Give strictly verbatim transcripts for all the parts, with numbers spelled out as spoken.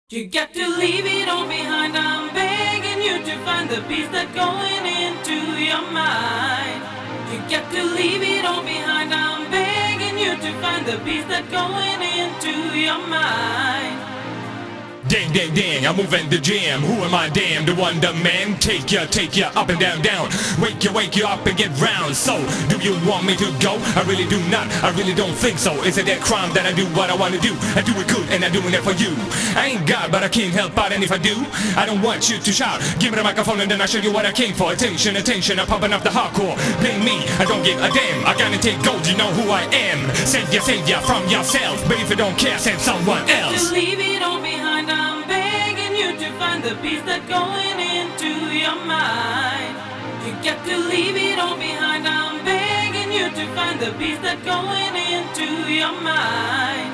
You got to leave it all behind. I'm begging you to find the peace that's going into your mind. You got to leave it all behind. I'm begging you to find the peace that's going into your mind. Dang, dang, dang, I'm moving the jam. Who am I, damn, the wonder man? Take ya, take ya up and down, down. Wake you, wake you up and get round. So, do you want me to go? I really do not, I really don't think so. Is it that crime that I do what I wanna do? I do it good and I'm doing it for you. I ain't God, but I can't help out, and if I do, I don't want you to shout. Give me the microphone and then I'll show you what I came for. Attention, attention, I'm pumping up the hardcore. Blame me, I don't give a damn. I gotta take gold, you know who I am. Save ya, save ya from yourself. But if you don't care, save someone else. To leave it all behind. I'm begging you to find the peace that's going into your mind. You got to leave it all behind. I'm begging you to find the peace that's going into your mind.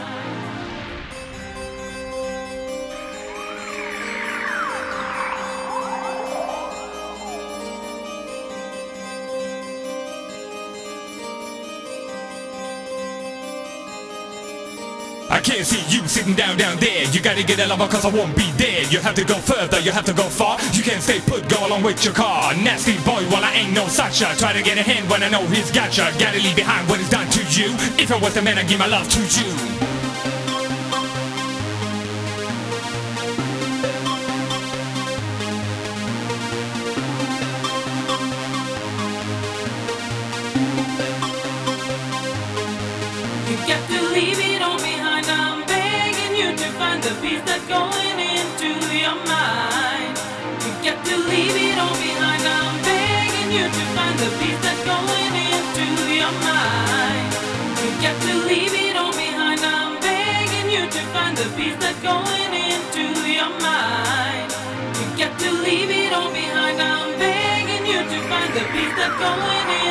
I can't see you sitting down down there. You gotta get a lover cause I won't be there. You have to go further, you have to go far. You can't stay put, go along with your car. Nasty boy, well I ain't no such a. Try to get a hand when I know he's gotcha. Gotta leave behind what is done to you. If I was the man I'd give my love to you. You got to leave it all behind. I'm begging you to find the peace that's going into your mind. You got to leave it all behind. I'm begging you to find the peace that's going into your mind. You got to leave it all behind. I'm begging you to find the peace that's going into your mind. You got to leave it all behind. I'm begging you to find the peace that's going into